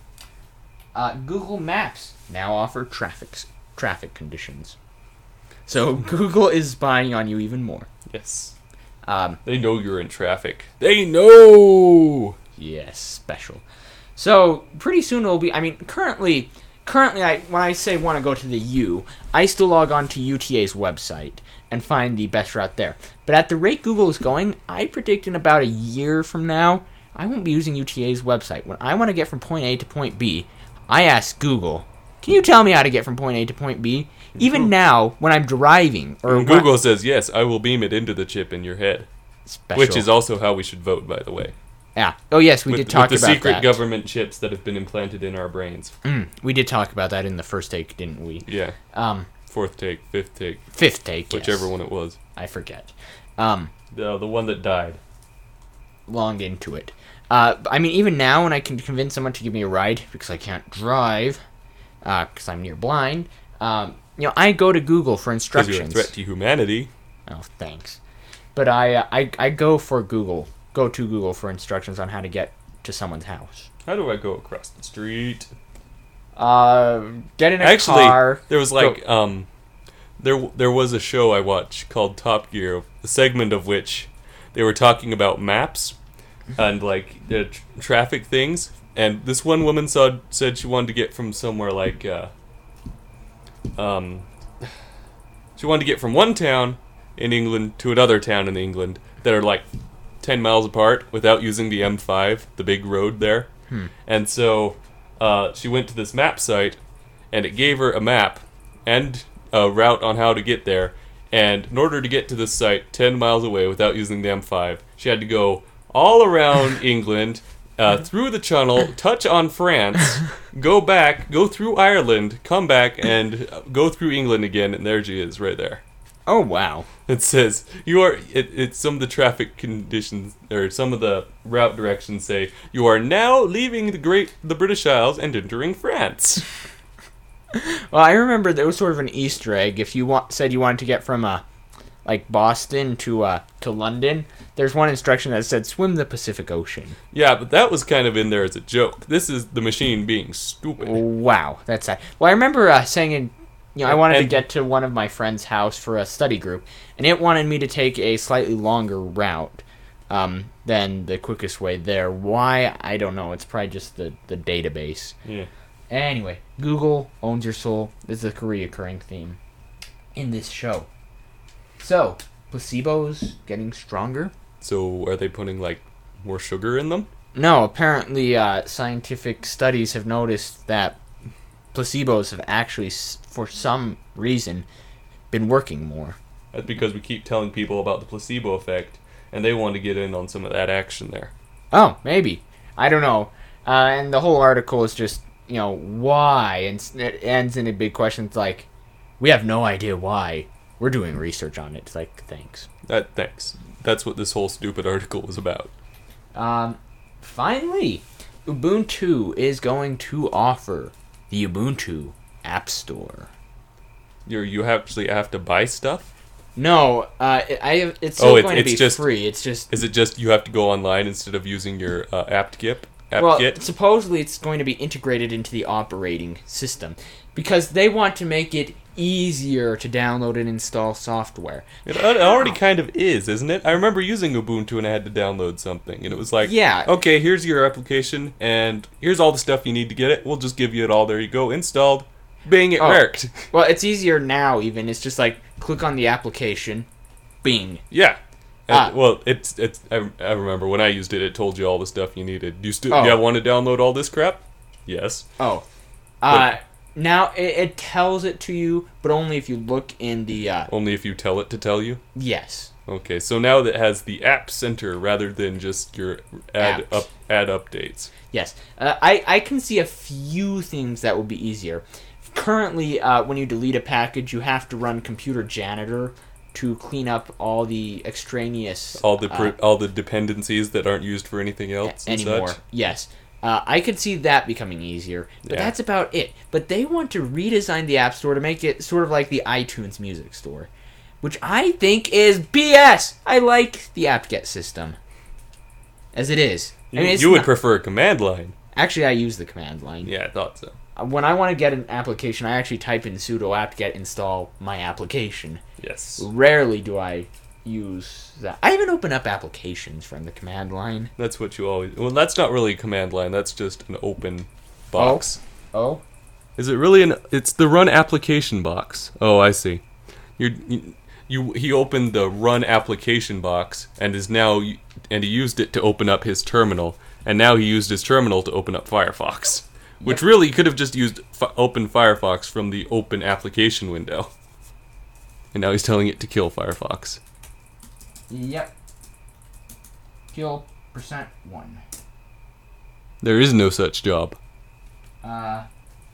Speaker 1: Google Maps now offer traffic conditions. So Google is spying on you even more.
Speaker 4: Yes.
Speaker 1: Um,
Speaker 4: They know you're in traffic. They know!
Speaker 1: Yes, special. So pretty soon it'll be. I mean, currently, when I say want to go to the U, I still log on to UTA's website and find the best route there. But at the rate Google is going, I predict in about a year from now, I won't be using UTA's website. When I want to get from point A to point B, I ask Google, "Can you tell me how to get from point A to point B?" Even now, when I'm driving, or
Speaker 4: And Google says, yes, I will beam it into the chip in your head.
Speaker 1: special.
Speaker 4: Which is also how we should vote, by the way.
Speaker 1: Yeah. Oh yes, we did talk
Speaker 4: with the
Speaker 1: about
Speaker 4: secret
Speaker 1: that.
Speaker 4: government chips that have been implanted in our brains.
Speaker 1: We did talk about that in the first take, didn't we?
Speaker 4: Yeah. Fourth take, fifth take,
Speaker 1: Fifth take, yes.
Speaker 4: whichever one it was.
Speaker 1: I forget.
Speaker 4: The one that died.
Speaker 1: Long into it. I mean, even now, when I can convince someone to give me a ride because I can't drive, because I'm near blind, I go to Google for
Speaker 4: Because
Speaker 1: instructions.
Speaker 4: you're a threat to humanity.
Speaker 1: Oh, thanks. But I go to Google for instructions on how to get to someone's house.
Speaker 4: How do I go across the street?
Speaker 1: Get in a
Speaker 4: Actually,
Speaker 1: car.
Speaker 4: there was like there was a show I watched called Top Gear, a segment of which they were talking about maps and like the traffic things. And this one woman said she wanted to get from somewhere like she wanted to get from one town in England to another town in England that are like 10 miles apart without using the M5, the big road there. And so she went to this map site, and it gave her a map and a route on how to get there. And in order to get to this site 10 miles away without using the M5, she had to go all around England, through the Channel, touch on France, go back, go through Ireland, come back, and go through England again, and there she is, right there.
Speaker 1: Oh, wow.
Speaker 4: It says it's some of the traffic conditions, or some of the route directions say you are now leaving the British Isles and entering France.
Speaker 1: Well, I remember there was sort of an Easter egg. If you said you wanted to get from like Boston to London, there's one instruction that said swim the Pacific Ocean.
Speaker 4: Yeah, but that was kind of in there as a joke. This is the machine being stupid.
Speaker 1: Wow, that's sad. Well, I remember saying I wanted to get to one of my friend's house for a study group, and it wanted me to take a slightly longer route than the quickest way there. Why? I don't know. It's probably just the database.
Speaker 4: Yeah.
Speaker 1: Anyway, Google owns your soul. This is a recurring theme in this show. So, placebos getting stronger?
Speaker 4: So are they putting like more sugar in them?
Speaker 1: No, apparently scientific studies have noticed that placebos have actually, for some reason, been working more.
Speaker 4: That's because we keep telling people about the placebo effect, and they want to get in on some of that action there.
Speaker 1: Oh, maybe. I don't know. And the whole article is just, why? And it ends in a big question. It's like, we have no idea why. We're doing research on it. It's like, thanks.
Speaker 4: Thanks. That's what this whole stupid article was about.
Speaker 1: Finally, Ubuntu is going to offer the Ubuntu App Store.
Speaker 4: You actually have to buy stuff?
Speaker 1: No, it's still going to be
Speaker 4: just
Speaker 1: free. It's just...
Speaker 4: Is it just you have to go online instead of using your apt-get?
Speaker 1: Well, supposedly it's going to be integrated into the operating system because they want to make it easier to download and install software.
Speaker 4: It already kind of is, isn't it? I remember using Ubuntu and I had to download something, and it was like,
Speaker 1: yeah,
Speaker 4: okay, here's your application, and here's all the stuff you need to get it. We'll just give you it all. There you go, installed. Bing, it worked.
Speaker 1: Well, it's easier now. Even it's just like click on the application, bing.
Speaker 4: Yeah. Well, it's. I remember when I used it, it told you all the stuff you needed. Do you want to download all this crap? Yes.
Speaker 1: Oh. Now it tells it to you, but only if you look in the.
Speaker 4: Only if you tell it to tell you.
Speaker 1: Yes.
Speaker 4: Okay, so now that has the App Center rather than just your add updates.
Speaker 1: Yes. I can see a few things that will be easier. Currently, when you delete a package, you have to run Computer Janitor to clean up all the extraneous...
Speaker 4: all the dependencies that aren't used for anything else
Speaker 1: anymore.
Speaker 4: Such.
Speaker 1: Yes. I could see that becoming easier, but that's about it. But they want to redesign the App Store to make it sort of like the iTunes Music Store, which I think is BS! I like the apt-get system. As it is.
Speaker 4: You would prefer a command line.
Speaker 1: Actually, I use the command line.
Speaker 4: Yeah, I thought so.
Speaker 1: when I want to get an application, I actually type in sudo apt-get install my application.
Speaker 4: Yes.
Speaker 1: Rarely do I use that. I even open up applications from the command line.
Speaker 4: That's what you always... Well, that's not really a command line. That's just an open box.
Speaker 1: Oh?
Speaker 4: Is it really an... It's the run application box. Oh, I see. He opened the run application box and is now... And he used it to open up his terminal. And now he used his terminal to open up Firefox. Which really could have just used open Firefox from the open application window. And now he's telling it to kill Firefox.
Speaker 1: Yep. Kill %1.
Speaker 4: There is no such job.
Speaker 1: I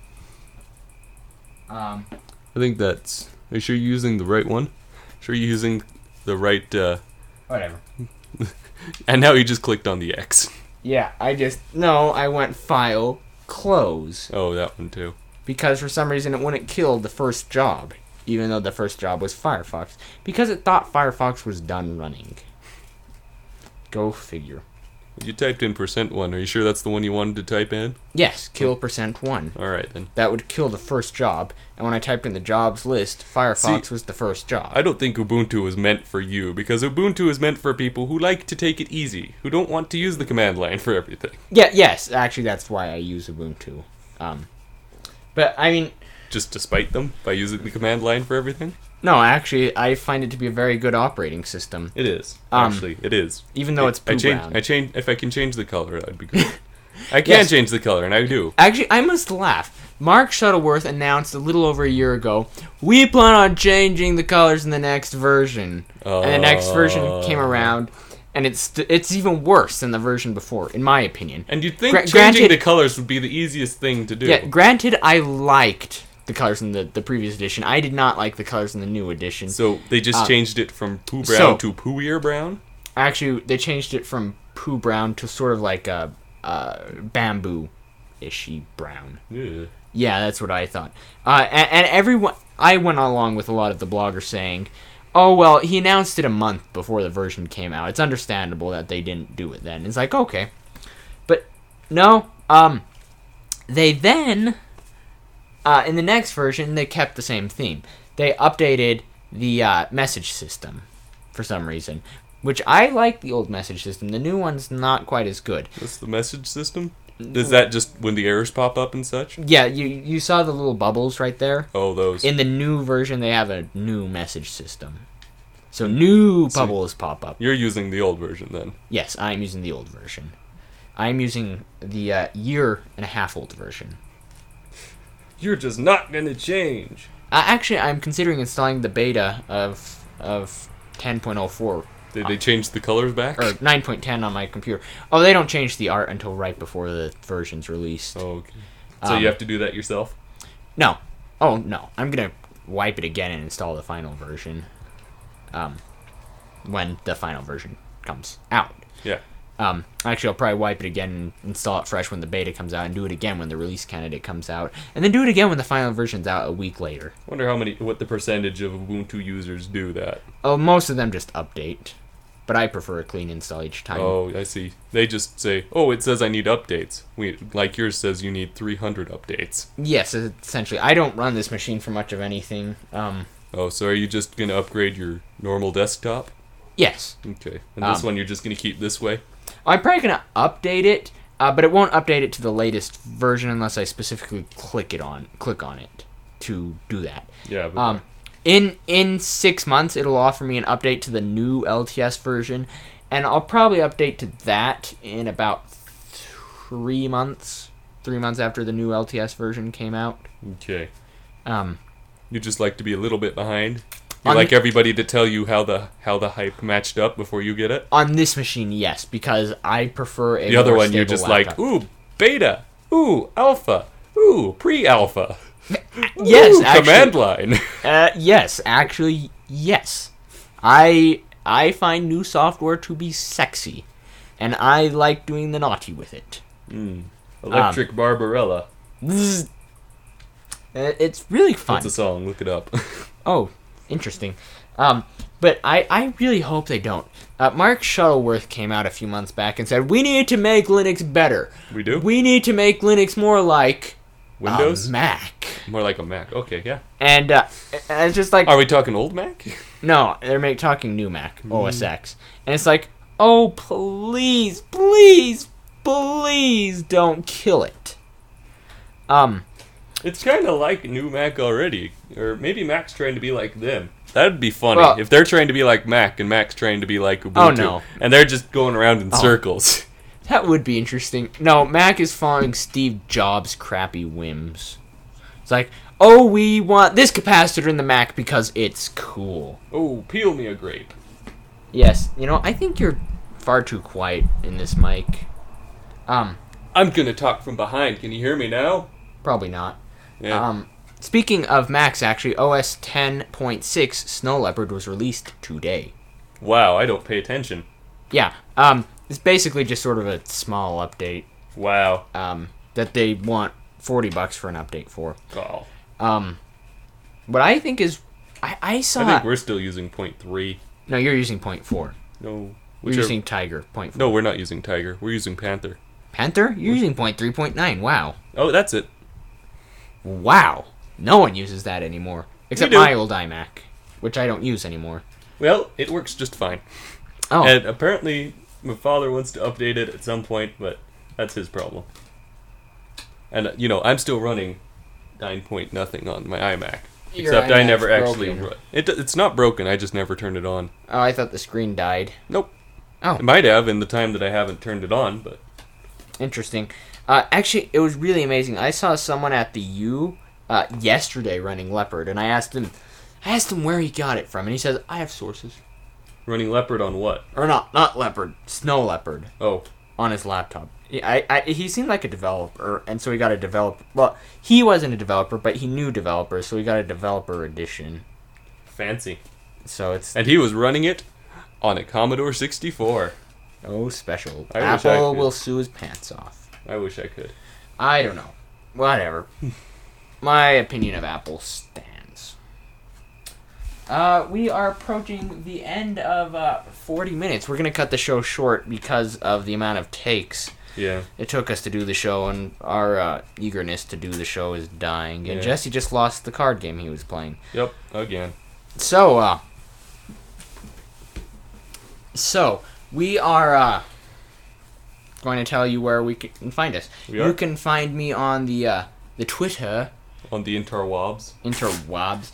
Speaker 4: think that's... Are you sure you're using the right one? Sure you're using the right...
Speaker 1: Whatever.
Speaker 4: And now you just clicked on the X.
Speaker 1: Yeah, I went File, Close.
Speaker 4: Oh, that one too.
Speaker 1: Because for some reason it wouldn't kill the first job, even though the first job was Firefox. Because it thought Firefox was done running. Go figure.
Speaker 4: You typed in %1. Are you sure that's the one you wanted to type in?
Speaker 1: Yes, kill %1.
Speaker 4: Alright then.
Speaker 1: That would kill the first job, and when I typed in the jobs list, Firefox was the first job.
Speaker 4: I don't think Ubuntu was meant for you, because Ubuntu is meant for people who like to take it easy, who don't want to use the command line for everything.
Speaker 1: Yes, actually that's why I use Ubuntu. But, I mean...
Speaker 4: Just to spite them by using the command line for everything?
Speaker 1: No, actually, I find it to be a very good operating system.
Speaker 4: It is. Actually, it is.
Speaker 1: Even though it's poo-brown.
Speaker 4: If I can change the color, that'd be great. I can change the color, and I do.
Speaker 1: Actually, I must laugh. Mark Shuttleworth announced a little over a year ago, we plan on changing the colors in the next version. And the next version came around, and it's even worse than the version before, in my opinion.
Speaker 4: And you'd think changing the colors would be the easiest thing to do.
Speaker 1: Yeah, granted, I liked the colors in the previous edition. I did not like the colors in the new edition.
Speaker 4: So they just changed it from poo brown to pooier brown?
Speaker 1: Actually, they changed it from poo brown to sort of like a bamboo-ishy brown.
Speaker 4: Yeah.
Speaker 1: Yeah, that's what I thought. And everyone... I went along with a lot of the bloggers saying, oh, well, he announced it a month before the version came out. It's understandable that they didn't do it then. It's like, okay. But, no, they then... in the next version, they kept the same theme. They updated the message system for some reason, which I like the old message system. The new one's not quite as good.
Speaker 4: What's the message system? Is that just when the errors pop up and such?
Speaker 1: Yeah, you saw the little bubbles right there?
Speaker 4: Oh, those.
Speaker 1: In the new version, they have a new message system. So new bubbles pop up.
Speaker 4: You're using the old version then?
Speaker 1: Yes, I'm using the old version. I'm using the year-and-a-half-old version.
Speaker 4: You're just not gonna change.
Speaker 1: Actually, I'm considering installing the beta of 10.04.
Speaker 4: Did they change the colors back?
Speaker 1: Or 9.10 on my computer. Oh, they don't change the art until right before the version's released.
Speaker 4: Oh, okay. So you have to do that yourself?
Speaker 1: No. Oh, no. I'm going to wipe it again and install the final version. When the final version comes out.
Speaker 4: Yeah.
Speaker 1: Actually, I'll probably wipe it again and install it fresh when the beta comes out, and do it again when the release candidate comes out, and then do it again when the final version's out a week later.
Speaker 4: Wonder what the percentage of Ubuntu users do that.
Speaker 1: Oh, most of them just update, but I prefer a clean install each time.
Speaker 4: Oh, I see. They just say, "Oh, it says I need updates." Like yours says you need 300 updates.
Speaker 1: Yes, essentially. I don't run this machine for much of anything.
Speaker 4: Oh, so are you just gonna upgrade your normal desktop?
Speaker 1: Yes.
Speaker 4: Okay. And this one you're just gonna keep this way?
Speaker 1: I'm probably going to update it, but it won't update it to the latest version unless I specifically click on it to do that.
Speaker 4: Yeah. But
Speaker 1: in 6 months, it'll offer me an update to the new LTS version, and I'll probably update to that in about 3 months. 3 months after the new LTS version came out.
Speaker 4: Okay. You just like to be a little bit behind? You
Speaker 1: On
Speaker 4: like everybody to tell you how the hype matched up before you get it?
Speaker 1: On this machine, yes, because I prefer a
Speaker 4: The other
Speaker 1: more
Speaker 4: one, you're
Speaker 1: stable
Speaker 4: just
Speaker 1: laptop.
Speaker 4: like, ooh, beta, ooh, alpha, ooh, pre-alpha.
Speaker 1: Yes,
Speaker 4: ooh,
Speaker 1: actually,
Speaker 4: command line.
Speaker 1: Yes, actually, yes. I find new software to be sexy, and I like doing the naughty with it.
Speaker 4: Electric Barbarella.
Speaker 1: Zzz. It's really fun.
Speaker 4: That's a song, look it up.
Speaker 1: Oh, interesting. But I really hope they don't. Mark Shuttleworth came out a few months back and said, we need to make Linux better.
Speaker 4: We do?
Speaker 1: We need to make Linux more like
Speaker 4: Windows?
Speaker 1: Mac.
Speaker 4: More like a Mac. Okay, yeah.
Speaker 1: And it's just like,
Speaker 4: Are we talking old Mac?
Speaker 1: no, they're talking new Mac, OS X. And it's like, oh, please, please, please don't kill it.
Speaker 4: It's kind of like new Mac already. Or maybe Mac's trying to be like them. That'd be funny.
Speaker 1: Well-
Speaker 4: if they're trying to be like Mac and Mac's trying to be like Ubuntu.
Speaker 1: Oh, no.
Speaker 4: And they're just going around in circles.
Speaker 1: That would be interesting. No, Mac is following Steve Jobs' crappy whims. It's like, oh, we want this capacitor in the Mac because it's cool.
Speaker 4: Oh, peel me a grape.
Speaker 1: Yes, I think you're far too quiet in this mic.
Speaker 4: I'm gonna talk from behind. Can you hear me now?
Speaker 1: Probably not.
Speaker 4: Yeah.
Speaker 1: Speaking of Macs, actually, OS 10.6 Snow Leopard was released today.
Speaker 4: Wow, I don't pay attention.
Speaker 1: Yeah, it's basically just sort of a small update
Speaker 4: Wow.
Speaker 1: that they want $40 for an update for.
Speaker 4: Oh.
Speaker 1: What I think is, I saw...
Speaker 4: I think we're still using 0.3.
Speaker 1: No, you're using 0.4.
Speaker 4: No.
Speaker 1: You're using Tiger, 0.4.
Speaker 4: No, we're not using Tiger. We're using Panther.
Speaker 1: Panther? You're using 0.3, 0.9. Wow.
Speaker 4: Oh, that's it.
Speaker 1: Wow. No one uses that anymore. Except
Speaker 4: do.
Speaker 1: my old iMac, which I don't use anymore.
Speaker 4: Well, it works just fine.
Speaker 1: Oh.
Speaker 4: And apparently, my father wants to update it at some point, but that's his problem. And, I'm still running 9 point nothing on my iMac.
Speaker 1: Your
Speaker 4: Except I
Speaker 1: iMac's
Speaker 4: never actually...
Speaker 1: broken.
Speaker 4: It's not broken, I just never turned it on.
Speaker 1: Oh, I thought the screen died.
Speaker 4: Nope.
Speaker 1: Oh.
Speaker 4: It might have in the time that I haven't turned it on, but...
Speaker 1: Interesting. Actually, it was really amazing. I saw someone at the U yesterday running Leopard, and I asked him where he got it from, and he says, I have sources.
Speaker 4: Running Leopard on what?
Speaker 1: Or not Leopard, Snow Leopard,
Speaker 4: Oh.
Speaker 1: on his laptop. He seemed like a developer, and so he got a developer. Well, he wasn't a developer, but he knew developers, so he got a developer edition.
Speaker 4: Fancy.
Speaker 1: So it's
Speaker 4: And he was running it on a Commodore 64.
Speaker 1: special.
Speaker 4: I wish I
Speaker 1: Apple
Speaker 4: could.
Speaker 1: will sue his pants off.
Speaker 4: I wish I could.
Speaker 1: I don't know. Whatever. My opinion of Apple stands. We are approaching the end of 40 minutes. We're going to cut the show short because of the amount of takes
Speaker 4: Yeah.
Speaker 1: it took us to do the show, and our eagerness to do the show is dying. And
Speaker 4: Yeah.
Speaker 1: Jesse just lost the card game he was playing.
Speaker 4: Yep, again.
Speaker 1: So we are going to tell you where we can find us.
Speaker 4: We are?
Speaker 1: You can find me on the Twitter
Speaker 4: On the interwebs.
Speaker 1: interwebs,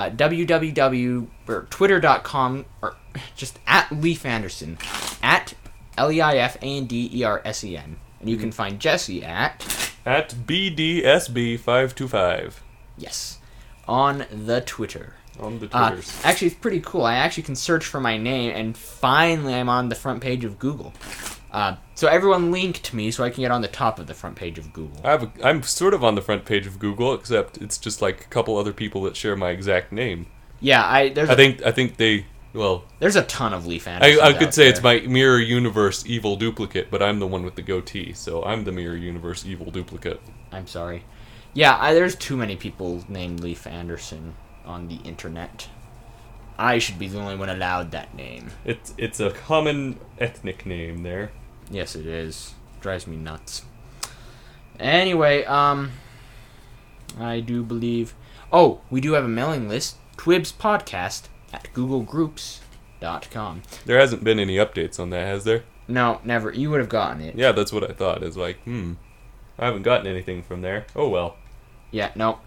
Speaker 1: or twitter.com, or just at Leif Anderson, at LEIFANDERSEN. And you can find Jesse at,
Speaker 4: At BDSB525.
Speaker 1: yes, on the Twitter.
Speaker 4: On the Twitters.
Speaker 1: Actually, it's pretty cool. I actually can search for my name, and finally I'm on the front page of Google. So everyone linked me so I can get on the top of the front page of Google.
Speaker 4: I'm sort of on the front page of Google, except it's just like a couple other people that share my exact name.
Speaker 1: Yeah,
Speaker 4: I think they... Well,
Speaker 1: there's a ton of Leif Andersons
Speaker 4: I could
Speaker 1: out
Speaker 4: say it's
Speaker 1: there.
Speaker 4: my Mirror Universe evil duplicate, but I'm the one with the goatee, so I'm the Mirror Universe evil duplicate.
Speaker 1: I'm sorry. Yeah, there's too many people named Leif Anderson on the internet. I should be the only one allowed that name.
Speaker 4: It's a common ethnic name there.
Speaker 1: Yes, it is. Drives me nuts. Anyway, I do believe... Oh, we do have a mailing list. Twibs Podcast at googlegroups.com.
Speaker 4: There hasn't been any updates on that, has there?
Speaker 1: No, never. You would have gotten it.
Speaker 4: Yeah, that's what I thought. It's like, I haven't gotten anything from there. Oh well.
Speaker 1: Yeah, no.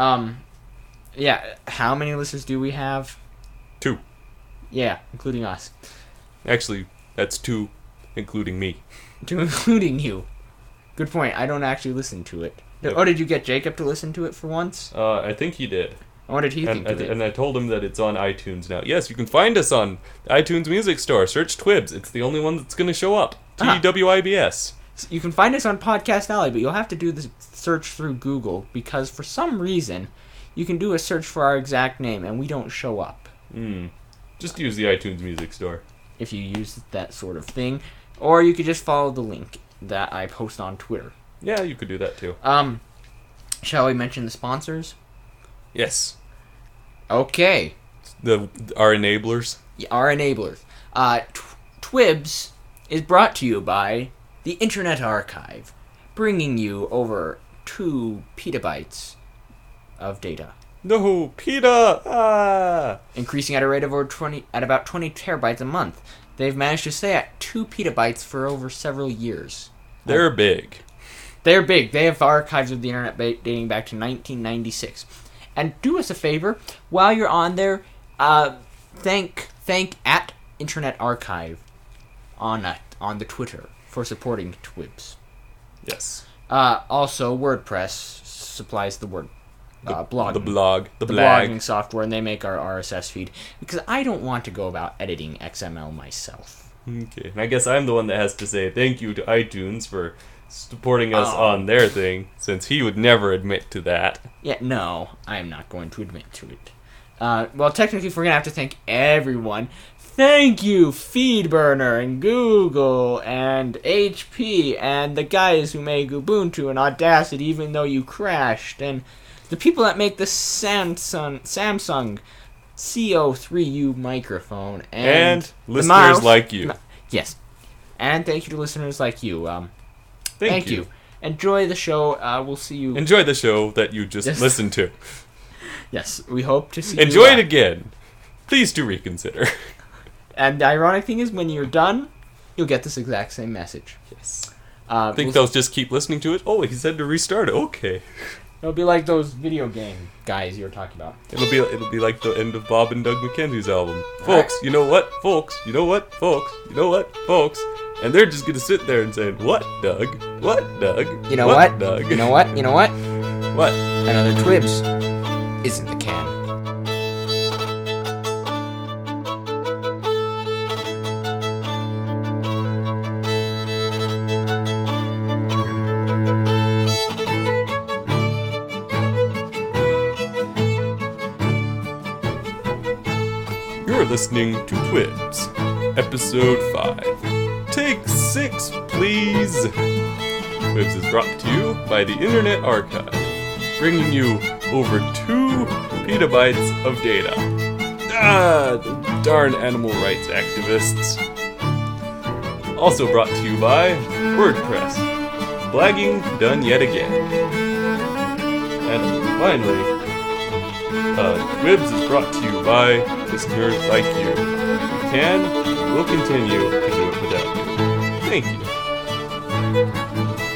Speaker 1: Yeah, how many listeners do we have?
Speaker 4: 2.
Speaker 1: Yeah, including us.
Speaker 4: Actually, that's 2, including me.
Speaker 1: To including you. Good point. I don't actually listen to it.
Speaker 4: Yep.
Speaker 1: Oh, did you get Jacob to listen to it for once?
Speaker 4: I think he did.
Speaker 1: What did he think of it?
Speaker 4: And I told him that it's on iTunes now. Yes, you can find us on the iTunes Music Store. Search Twibs. It's the only one that's going to show up. TWIBS.
Speaker 1: You can find us on Podcast Alley, but you'll have to do the search through Google because for some reason you can do a search for our exact name and we don't show up
Speaker 4: Just use the iTunes Music Store.
Speaker 1: if you use that sort of thing. Or you could just follow the link that I post on Twitter.
Speaker 4: Yeah, you could do that too.
Speaker 1: Shall we mention the sponsors?
Speaker 4: Yes.
Speaker 1: Okay.
Speaker 4: Our enablers.
Speaker 1: Our enablers. Twibs is brought to you by the Internet Archive, bringing you over 2 petabytes of data,
Speaker 4: No, PETA! Ah!
Speaker 1: increasing at a rate of about 20 terabytes a month. They've managed to stay at 2 petabytes for over several years.
Speaker 4: They're big.
Speaker 1: They're big. They have archives of the internet dating back to 1996. And do us a favor, while you're on there, thank at Internet Archive on the Twitter for supporting Twibs.
Speaker 4: Yes.
Speaker 1: Also, WordPress supplies the blog.
Speaker 4: The blog. The
Speaker 1: The
Speaker 4: blag.
Speaker 1: blogging software, and they make our RSS feed, because I don't want to go about editing XML myself.
Speaker 4: Okay. And I guess I'm the one that has to say thank you to iTunes for supporting us on their thing, since he would never admit to that.
Speaker 1: Yeah, no, I'm not going to admit to it. Well, technically, we're going to have to thank everyone. Thank you, FeedBurner and Google and HP and the guys who make Ubuntu and Audacity, even though you crashed, and the people that make the Samsung CO3U microphone and the
Speaker 4: listeners
Speaker 1: mouse.
Speaker 4: like you.
Speaker 1: Yes, and thank you to listeners like you.
Speaker 4: Thank
Speaker 1: you. Enjoy the show. We'll see you.
Speaker 4: Enjoy the show that you just
Speaker 1: Yes.
Speaker 4: listened to.
Speaker 1: Yes, we hope to see you.
Speaker 4: Enjoy it again. Please do reconsider.
Speaker 1: And the ironic thing is, when you're done, you'll get this exact same message.
Speaker 4: Yes. I think
Speaker 1: We'll-
Speaker 4: they'll just keep listening to it. Oh, he said to restart it. Okay.
Speaker 1: It'll be like those video game guys you were talking about.
Speaker 4: It'll be like the end of Bob and Doug McKenzie's album. Folks, you know what? Folks, you know what? Folks, you know what? Folks. And they're just gonna sit there and say, "What, Doug? What, Doug?
Speaker 1: You know what?
Speaker 4: Doug?
Speaker 1: You know what? You know what?
Speaker 4: What?"
Speaker 1: Another Twibs is in the can.
Speaker 4: You're listening to Twibs, Episode 5. Take 6, please. Twibs is brought to you by the Internet Archive, bringing you over 2 petabytes of data. The darn animal rights activists. Also brought to you by WordPress, blagging done yet again. And finally, Twibs is brought to you by listeners like you. We can, will continue to do it without you. Thank you.